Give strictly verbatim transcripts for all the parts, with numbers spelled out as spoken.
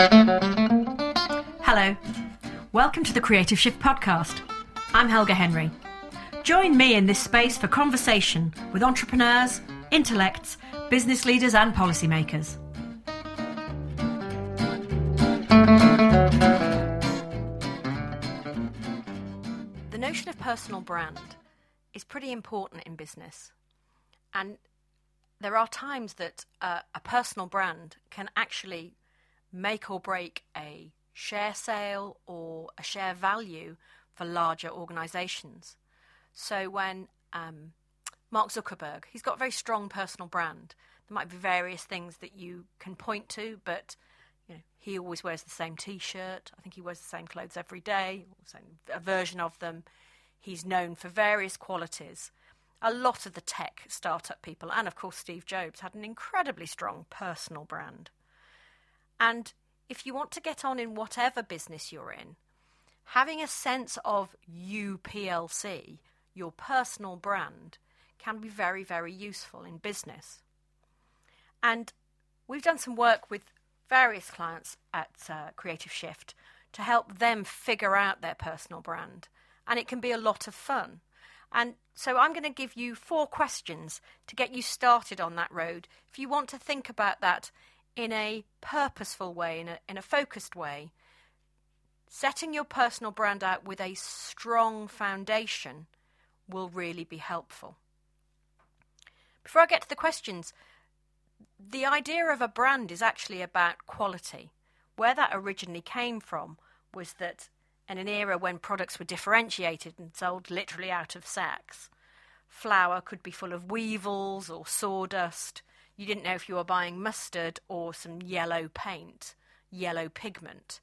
Hello. Welcome to the Creative Shift podcast. I'm Helga Henry. Join me in this space for conversation with entrepreneurs, intellects, business leaders and policymakers. The notion of personal brand is pretty important in business, and there are times that uh, a personal brand can actually make or break a share sale or a share value for larger organisations. So when um, Mark Zuckerberg, he's got a very strong personal brand. There might be various things that you can point to, but you know, he always wears the same T-shirt. I think he wears the same clothes every day, or same, a version of them. He's known for various qualities. A lot of the tech startup people, and of course Steve Jobs, had an incredibly strong personal brand. And if you want to get on in whatever business you're in, having a sense of you P L C, your personal brand, can be very, very useful in business. And we've done some work with various clients at uh, Creative Shift to help them figure out their personal brand. And it can be a lot of fun. And so I'm going to give you four questions to get you started on that road. If you want to think about that in a purposeful way, in a, in a focused way, setting your personal brand out with a strong foundation will really be helpful. Before I get to the questions, the idea of a brand is actually about quality. Where that originally came from was that in an era when products were differentiated and sold literally out of sacks, flour could be full of weevils or sawdust. You didn't know if you were buying mustard or some yellow paint, yellow pigment.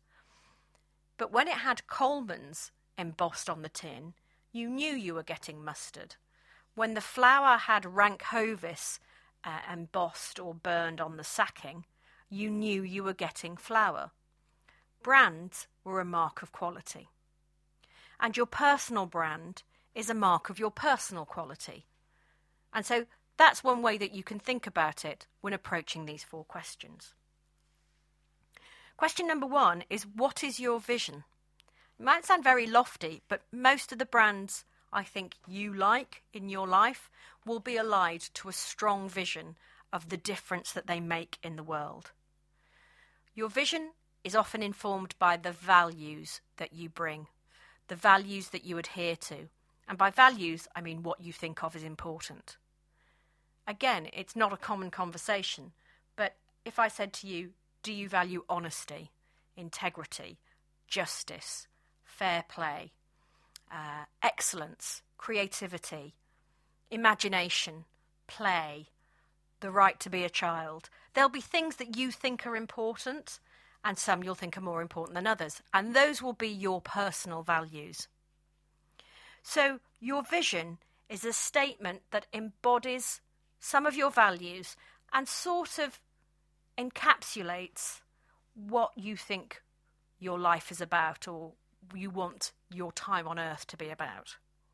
But when it had Coleman's embossed on the tin, you knew you were getting mustard. When the flour had rank Hovis uh, embossed or burned on the sacking, you knew you were getting flour. Brands were a mark of quality. And your personal brand is a mark of your personal quality. And so that's one way that you can think about it when approaching these four questions. Question number one is, what is your vision? It might sound very lofty, but most of the brands I think you like in your life will be allied to a strong vision of the difference that they make in the world. Your vision is often informed by the values that you bring, the values that you adhere to. And by values, I mean what you think of as important. Again, it's not a common conversation, but if I said to you, do you value honesty, integrity, justice, fair play, uh, excellence, creativity, imagination, play, the right to be a child? There'll be things that you think are important, and some you'll think are more important than others, and those will be your personal values. So your vision is a statement that embodies some of your values and sort of encapsulates what you think your life is about or you want your time on earth to be about.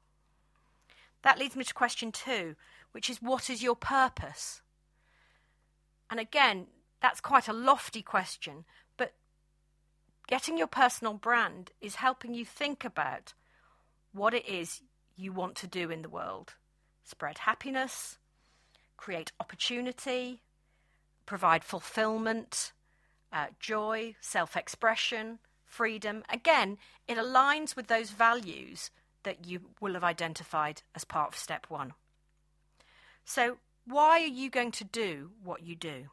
That leads me to question two, which is, what is your purpose? And again, that's quite a lofty question, but getting your personal brand is helping you think about what it is you want to do in the world. Spread happiness, create opportunity, provide fulfillment, uh, joy, self-expression, freedom. Again, it aligns with those values that you will have identified as part of step one. So, why are you going to do what you do?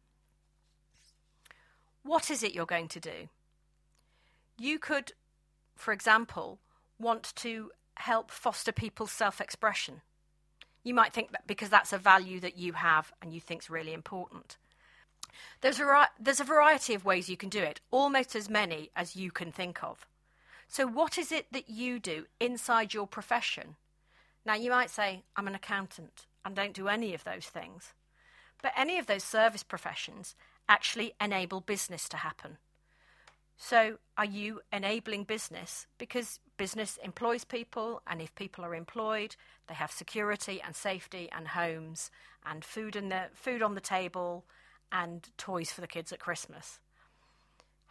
What is it you're going to do? You could, for example, want to help foster people's self-expression. You might think that because that's a value that you have and you think is really important. There's a, there's a variety of ways you can do it, almost as many as you can think of. So what is it that you do inside your profession? Now, you might say, I'm an accountant and don't do any of those things. But any of those service professions actually enable business to happen. So are you enabling business? Because business employs people, and if people are employed, they have security and safety and homes and food in the food on the table and toys for the kids at Christmas.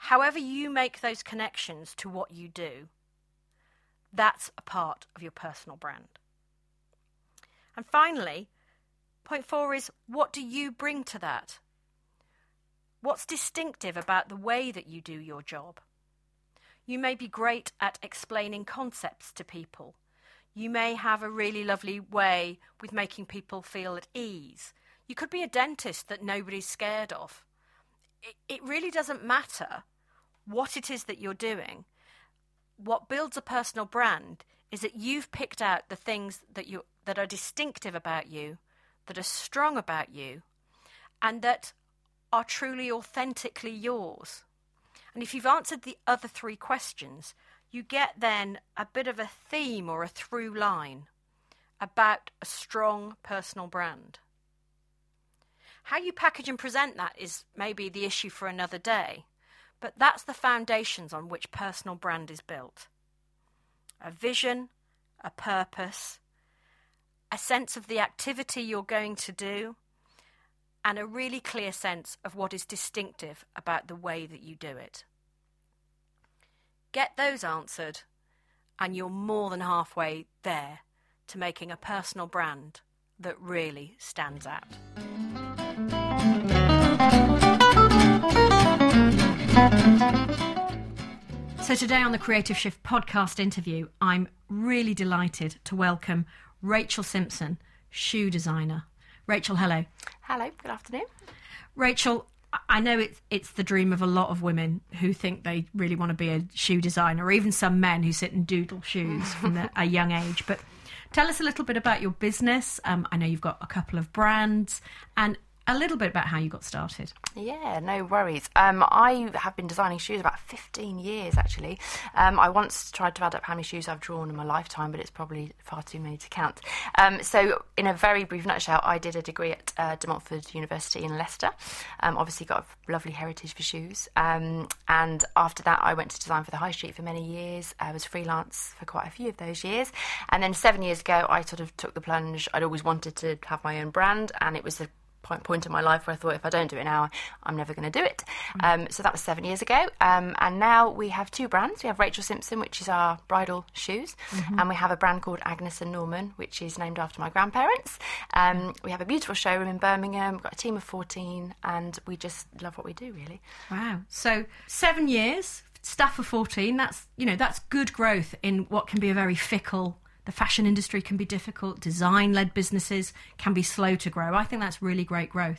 however you make those connections to what you do, that's a part of your personal brand. And finally, point four is, what do you bring to that? What's distinctive about the way that you do your job? You may be great at explaining concepts to people. You may have a really lovely way with making people feel at ease. You could be a dentist that nobody's scared of. It, it really doesn't matter what it is that you're doing. What builds a personal brand is that you've picked out the things that you that are distinctive about you, that are strong about you, and that are truly authentically yours. And if you've answered the other three questions, you get then a bit of a theme or a through line about a strong personal brand. How you package and present that is maybe the issue for another day, but that's the foundations on which personal brand is built. A vision, a purpose, a sense of the activity you're going to do, and a really clear sense of what is distinctive about the way that you do it. Get those answered, and you're more than halfway there to making a personal brand that really stands out. So today on the Creative Shift podcast interview, I'm really delighted to welcome Rachel Simpson, shoe designer. Rachel, hello. Hello, good afternoon. Rachel, I know it's it's the dream of a lot of women who think they really want to be a shoe designer, or even some men who sit and doodle shoes from the, a young age. But tell us a little bit about your business. Um, I know you've got a couple of brands, and a little bit about how you got started. Yeah, no worries. Um, I have been designing shoes about fifteen years, actually. Um, I once tried to add up how many shoes I've drawn in my lifetime, but it's probably far too many to count. Um, so in a very brief nutshell, I did a degree at uh, De Montfort University in Leicester. Um, obviously got a lovely heritage for shoes. Um, and after that, I went to design for the high street for many years. I was freelance for quite a few of those years. And then seven years ago, I sort of took the plunge. I'd always wanted to have my own brand, and it was the point point in my life where I thought, if I don't do it now, I'm never going to do it. Mm. Um, so that was seven years ago. Um, and now we have two brands. We have Rachel Simpson, which is our bridal shoes. Mm-hmm. And we have a brand called Agnes and Norman, which is named after my grandparents. Um, we have a beautiful showroom in Birmingham. We've got a team of fourteen, and we just love what we do, really. Wow. So seven years, staff of fourteen, that's, you know, that's good growth in what can be a very fickle. The fashion industry can be difficult. Design-led businesses can be slow to grow. I think that's really great growth.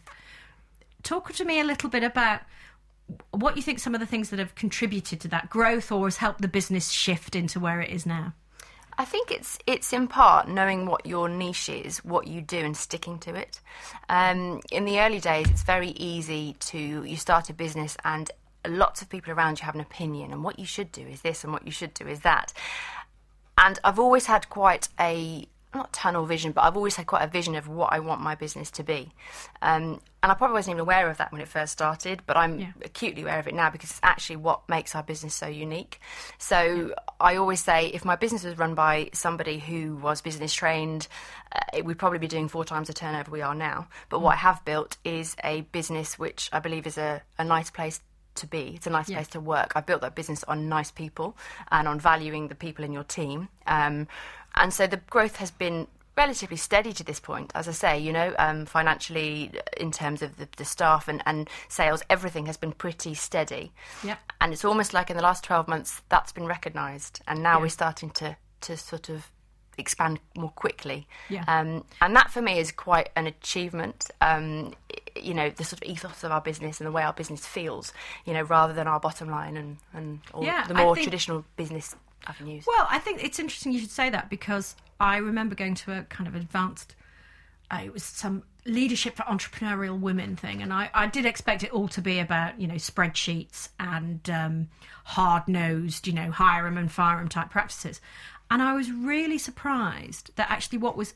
Talk to me a little bit about what you think some of the things that have contributed to that growth or has helped the business shift into where it is now. I think it's it's in part knowing what your niche is, what you do, and sticking to it. Um, in the early days, it's very easy to, you start a business and lots of people around you have an opinion, and what you should do is this and what you should do is that. And I've always had quite a, not tunnel vision, but I've always had quite a vision of what I want my business to be. Um, and I probably wasn't even aware of that when it first started, but I'm yeah. acutely aware of it now because it's actually what makes our business so unique. So yeah. I always say, if my business was run by somebody who was business trained, uh, it would probably be doing four times the turnover we are now. But mm. what I have built is a business which I believe is a, a nice place to be. It's a nice yeah. place to work. I built that business on nice people and on valuing the people in your team. Um, and so the growth has been relatively steady to this point. As I say, you know, um, financially, in terms of the, the staff and, and sales, everything has been pretty steady. Yeah. And it's almost like in the last twelve months, that's been recognised. And now yeah. we're starting to, to sort of expand more quickly. Yeah. Um, and that for me is quite an achievement. Um, you know, the sort of ethos of our business and the way our business feels, you know, rather than our bottom line and, and all yeah, the more think, traditional business avenues. Well, I think it's interesting you should say that, because I remember going to a kind of advanced, uh, it was some leadership for entrepreneurial women thing, and I, I did expect it all to be about, you know, spreadsheets and um, hard-nosed, you know, hire 'em and fire 'em type practices. And I was really surprised that actually what was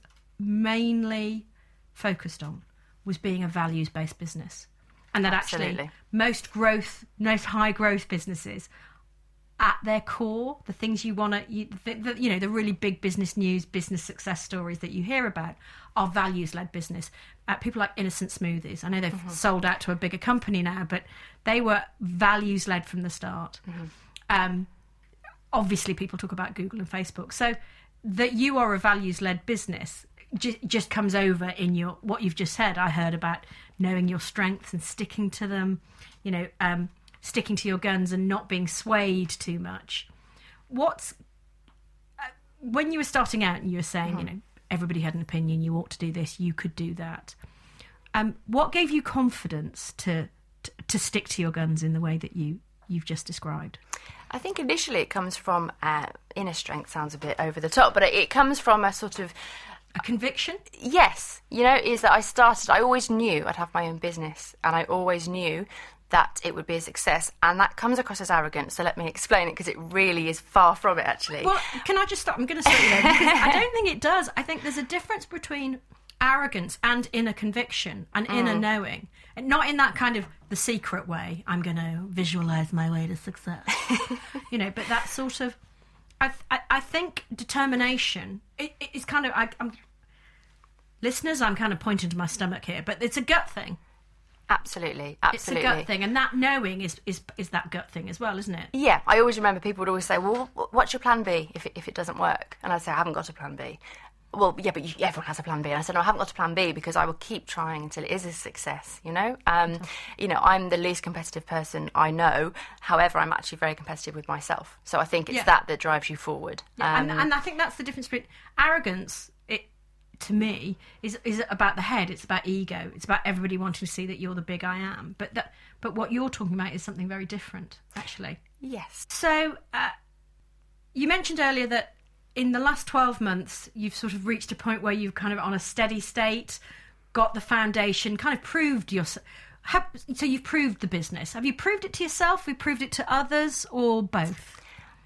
mainly focused on was being a values-based business. And that Absolutely. Actually most growth, most high-growth businesses at their core, the things you want to, you, the, the, you know, the really big business news, business success stories that you hear about are values-led business. Uh, people like Innocent Smoothies, I know they've mm-hmm. sold out to a bigger company now, but they were values-led from the start. Mm-hmm. Um, obviously, people talk about Google and Facebook. So that you are a values-led business j- just comes over in your what you've just said. I heard about knowing your strengths and sticking to them, you know, um, sticking to your guns and not being swayed too much. What's uh, when you were starting out and you were saying, mm-hmm. you know, everybody had an opinion, you ought to do this, you could do that. Um, what gave you confidence to, to to stick to your guns in the way that you you've just described? I think initially it comes from uh, inner strength. Sounds a bit over the top, but it, it comes from a sort of a conviction. Yes, you know, is that I started. I always knew I'd have my own business, and I always knew that it would be a success, and that comes across as arrogant, so let me explain it, because it really is far from it, actually. Well, can I just stop? I'm going to stop you there, because I don't think it does. I think there's a difference between arrogance and inner conviction and inner mm. knowing, and not in that kind of the secret way, I'm going to visualise my way to success, you know, but that sort of, I, I, I think determination, it, it's kind of, I, I'm, listeners, I'm kind of pointing to my stomach here, but it's a gut thing. Absolutely, absolutely. It's a gut thing, and that knowing is, is is that gut thing as well, isn't it? Yeah, I always remember people would always say, well, what's your plan B if it, if it doesn't work? And I'd say, I haven't got a plan B. Well, yeah, but you, everyone has a plan B. And I said, no, I haven't got a plan B because I will keep trying until it is a success, you know? Um, mm-hmm. You know, I'm the least competitive person I know. However, I'm actually very competitive with myself. So I think it's yeah. that that drives you forward. Yeah, um, and, and I think that's the difference between arrogance, it, to me, is is about the head. It's about ego. It's about everybody wanting to see that you're the big I am. But that, but what you're talking about is something very different, actually. Yes. So uh, you mentioned earlier that in the last twelve months, you've sort of reached a point where you've kind of on a steady state, got the foundation, kind of proved yourself. So you've proved the business. Have you proved it to yourself? Have you proved it to others, or both?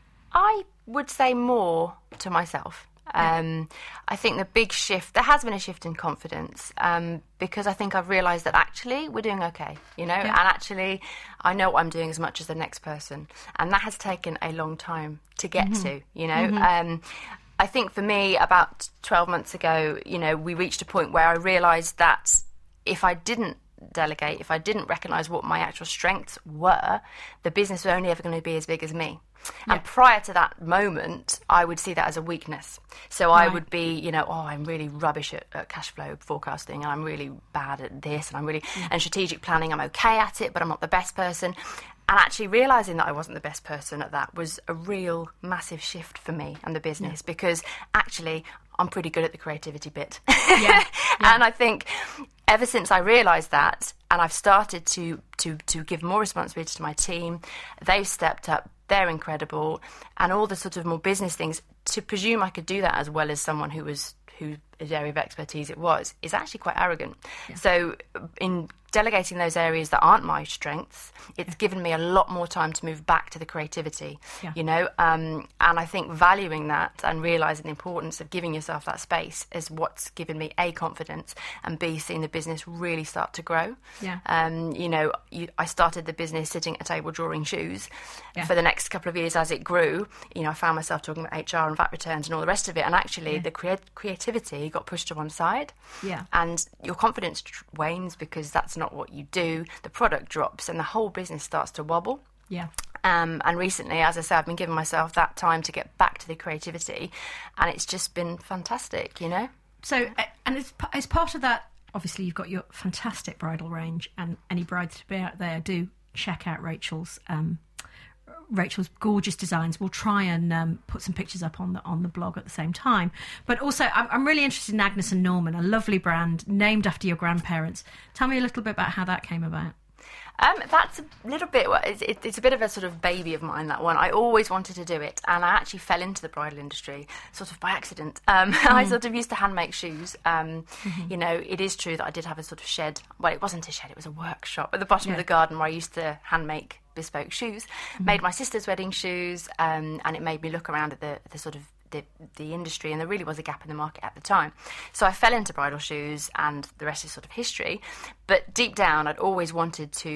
I would say more to myself. Um, I think the big shift, there has been a shift in confidence, um, because I think I've realised that actually we're doing okay, you know, yeah. and actually I know what I'm doing as much as the next person. And that has taken a long time to get mm-hmm. to, you know. Mm-hmm. Um, I think for me, about twelve months ago, you know, we reached a point where I realised that if I didn't delegate, if I didn't recognise what my actual strengths were, the business was only ever going to be as big as me. Yeah. And prior to that moment, I would see that as a weakness. So right. I would be, you know, oh, I'm really rubbish at, at cash flow forecasting, and I'm really bad at this, and I'm really, mm. and strategic planning, I'm okay at it, but I'm not the best person. And actually realising that I wasn't the best person at that was a real massive shift for me and the business, yeah. because actually I'm pretty good at the creativity bit. Yeah. Yeah. And I think ever since I realised that, and I've started to, to, to give more responsibility to my team, they've stepped up. They're incredible, and all the sort of more business things, to presume I could do that as well as someone who was who his area of expertise it was is actually quite arrogant. Yeah. So in delegating those areas that aren't my strengths, it's yeah. given me a lot more time to move back to the creativity, yeah. you know, um, and I think valuing that and realising the importance of giving yourself that space is what's given me A, confidence, and B, seeing the business really start to grow. Yeah. Um, you know, you, I started the business sitting at a table drawing shoes. Yeah. For the next couple of years as it grew, you know, I found myself talking about H R and V A T returns and all the rest of it, and actually yeah. the crea- creativity got pushed to one side. Yeah. And your confidence wanes because that's not what you do. The product drops and the whole business starts to wobble. Yeah. Um, and recently, as I said, I've been giving myself that time to get back to the creativity, and it's just been fantastic, you know? So, and as, as part of that, obviously you've got your fantastic bridal range, and any brides to be out there, do check out Rachel's um, Rachel's gorgeous designs. We'll try and um, put some pictures up on the on the blog at the same time. But also, I'm, I'm really interested in Agnes and Norman, a lovely brand named after your grandparents. Tell me a little bit about how that came about. Um, that's a little bit, it's, it, it's a bit of a sort of baby of mine, that one. I always wanted to do it, and I actually fell into the bridal industry sort of by accident. Um, mm. I sort of used to hand make shoes. Um, mm-hmm. You know, it is true that I did have a sort of shed. Well, it wasn't a shed, it was a workshop at the bottom yeah. of the garden where I used to hand make bespoke shoes. Mm-hmm. Made my sister's wedding shoes, um, and it made me look around at the, the sort of The, the industry, and there really was a gap in the market at the time. So I fell into bridal shoes, and the rest is sort of history. But deep down, I'd always wanted to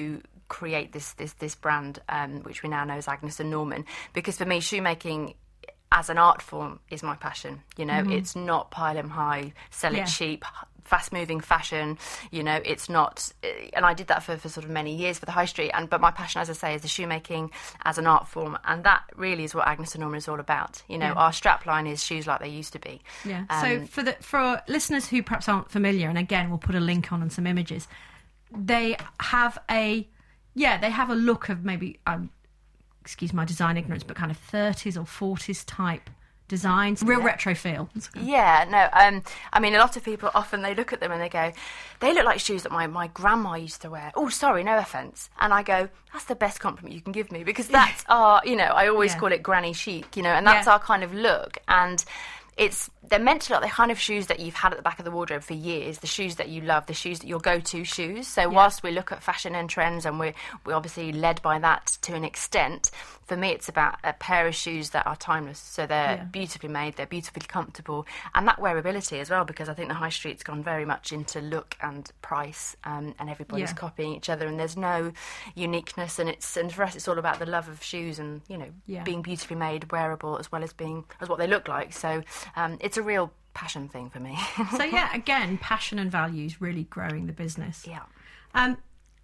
create this this this brand, um, which we now know as Agnes and Norman. Because for me, shoemaking as an art form is my passion. You know, mm-hmm. it's not pile 'em high, sell it yeah. cheap, fast-moving fashion. You know, it's not, and I did that for, for sort of many years for the high street. And but my passion, as I say, is the shoemaking as an art form, and that really is what Agnes and Norman is all about. You know, yeah. our strapline is shoes like they used to be. Yeah. Um, so for the for listeners who perhaps aren't familiar, and again, we'll put a link on and some images. They have a, yeah, they have a look of maybe. Um, excuse my design ignorance, but kind of thirties or forties type designs, real yeah. retro feel. Yeah, no, um, I mean, a lot of people often, they look at them and they go, they look like shoes that my, my grandma used to wear. Oh, sorry, no offence. And I go, that's the best compliment you can give me, because that's yeah. our, you know, I always yeah. call it granny chic, you know, and that's yeah. our kind of look. And it's, they're meant to look the kind of shoes that you've had at the back of the wardrobe for years, the shoes that you love, the shoes that your go-to shoes. So yeah. whilst we look at fashion and trends, and we're, we're obviously led by that to an extent, for me it's about a pair of shoes that are timeless. So they're yeah. beautifully made, they're beautifully comfortable, and that wearability as well, because I think the high street's gone very much into look and price, um, and everybody's yeah. copying each other, and there's no uniqueness, and it's and for us it's all about the love of shoes and, you know, yeah. being beautifully made, wearable, as well as being as what they look like. So um, it's a real passion thing for me. So yeah, again, passion and values really growing the business. Yeah. Um,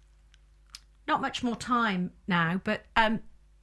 not much more time now, but um,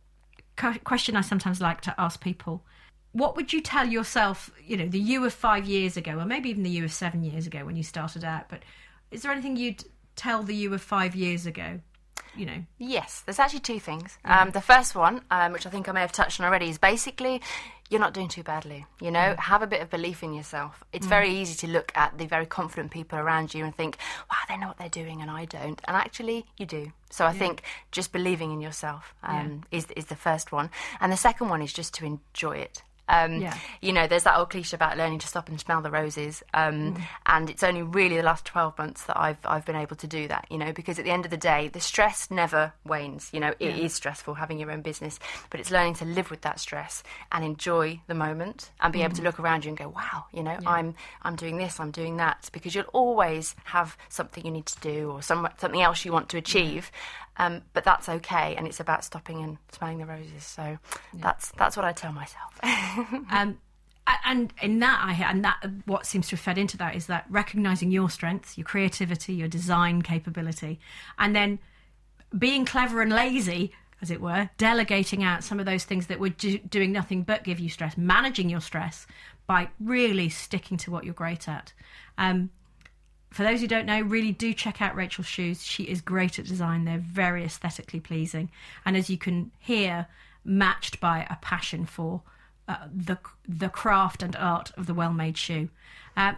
question I sometimes like to ask people: what would you tell yourself? You know, the you of five years ago, or maybe even the you of seven years ago when you started out. But is there anything you'd tell the you of five years ago? You know. Yes, there's actually two things. Mm-hmm. Um, the first one, um, which I think I may have touched on already, is basically you're not doing too badly. You know, mm. have a bit of belief in yourself. It's mm. very easy to look at the very confident people around you and think, wow, they know what they're doing and I don't. And actually, you do. So I yeah. think just believing in yourself um, yeah. is is the first one. And the second one is just to enjoy it. Um, yeah. You know, there's that old cliche about learning to stop and smell the roses, um, mm. and it's only really the last twelve months that I've I've been able to do that. You know, because at the end of the day, the stress never wanes. You know, it yeah. is stressful having your own business, but it's learning to live with that stress and enjoy the moment and be mm. able to look around you and go, wow, you know, yeah. I'm I'm doing this, I'm doing that, because you'll always have something you need to do or some something else you want to achieve. Yeah. Um, but that's okay, and it's about stopping and smelling the roses. So yeah. that's that's what I tell myself. um, and in that, I and that what seems to have fed into that is that recognising your strengths, your creativity, your design capability, and then being clever and lazy, as it were, delegating out some of those things that were do, doing nothing but give you stress, managing your stress by really sticking to what you're great at. Um, For those who don't know, really do check out Rachel's shoes. She is great at design. They're very aesthetically pleasing. And as you can hear, matched by a passion for uh, the the craft and art of the well-made shoe. Uh,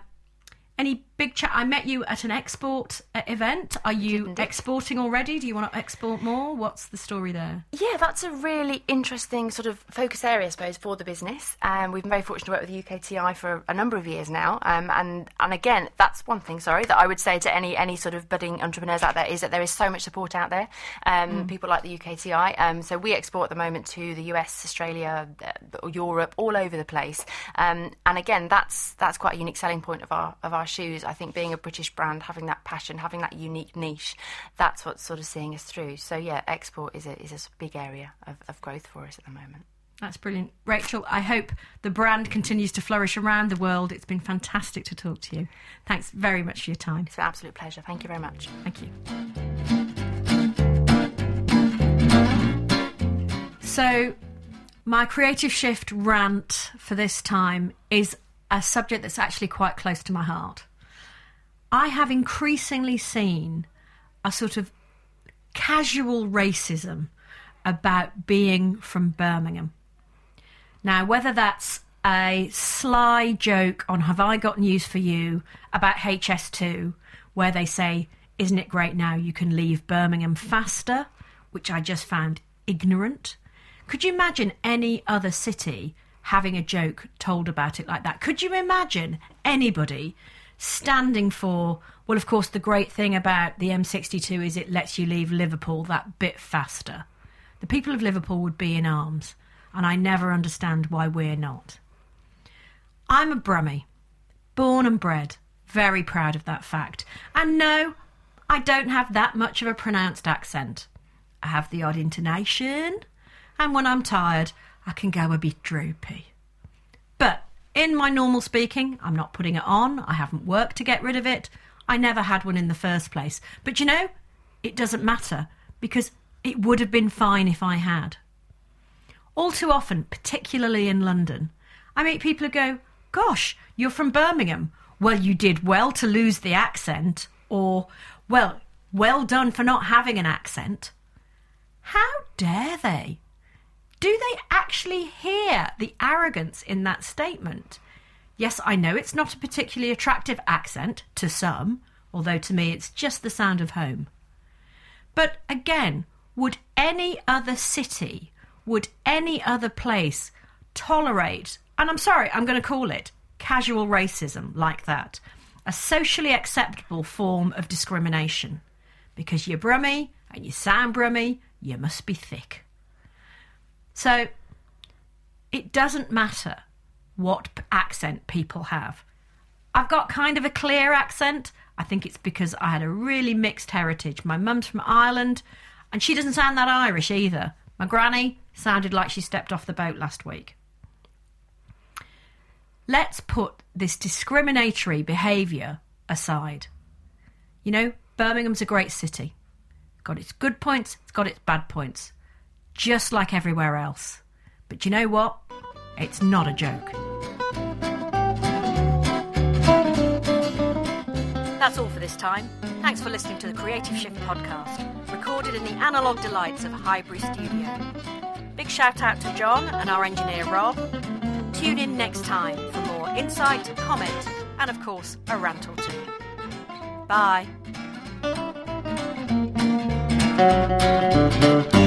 any big chat? I met you at an export uh, event. Are you exporting already? Do you want to export more? What's the story there? Yeah, that's a really interesting sort of focus area, I suppose, for the business. Um, we've been very fortunate to work with the U K T I for a number of years now. Um, and, and again, that's one thing, sorry, that I would say to any any sort of budding entrepreneurs out there is that there is so much support out there. Um, mm. People like the U K T I. Um, so we export at the moment to the U S, Australia, uh, Europe, all over the place. Um, and again, that's that's quite a unique selling point of our of our shoes. I think being a British brand, having that passion, having that unique niche, that's what's sort of seeing us through. So yeah, export is a is a big area of, of growth for us at the moment. That's brilliant. Rachel, I hope the brand continues to flourish around the world. It's been fantastic to talk to you. Thanks very much for your time. It's an absolute pleasure. Thank you very much. Thank you. So my creative shift rant for this time is a subject that's actually quite close to my heart. I have increasingly seen a sort of casual racism about being from Birmingham. Now, whether that's a sly joke on Have I Got News for You about H S two, where they say, isn't it great now you can leave Birmingham faster, which I just found ignorant. Could you imagine any other city having a joke told about it like that? Could you imagine anybody standing for, well, of course, the great thing about the M sixty-two is it lets you leave Liverpool that bit faster? The people of Liverpool would be in arms, and I never understand why we're not. I'm a Brummie, born and bred, very proud of that fact. And no, I don't have that much of a pronounced accent. I have the odd intonation, and when I'm tired, I can go a bit droopy. But in my normal speaking, I'm not putting it on. I haven't worked to get rid of it. I never had one in the first place. But you know, it doesn't matter, because it would have been fine if I had. All too often, particularly in London, I meet people who go, gosh, you're from Birmingham. Well, you did well to lose the accent. Or, well, well done for not having an accent. How dare they? Do they actually hear the arrogance in that statement? Yes, I know it's not a particularly attractive accent to some, although to me it's just the sound of home. But again, would any other city, would any other place tolerate, and I'm sorry, I'm going to call it casual racism like that, a socially acceptable form of discrimination? Because you're Brummy and you sound Brummy, you must be thick. So it doesn't matter what accent people have. I've got kind of a clear accent. I think it's because I had a really mixed heritage. My mum's from Ireland, and she doesn't sound that Irish either. My granny sounded like she stepped off the boat last week. Let's put this discriminatory behaviour aside. You know, Birmingham's a great city. It's got its good points, it's got its bad points, just like everywhere else. But you know what? It's not a joke. That's all for this time. Thanks for listening to the Creative Shift podcast, recorded in the analogue delights of Highbury Studio. Big shout out to John and our engineer Rob. Tune in next time for more insight, comment, and of course, a rant or two. Bye.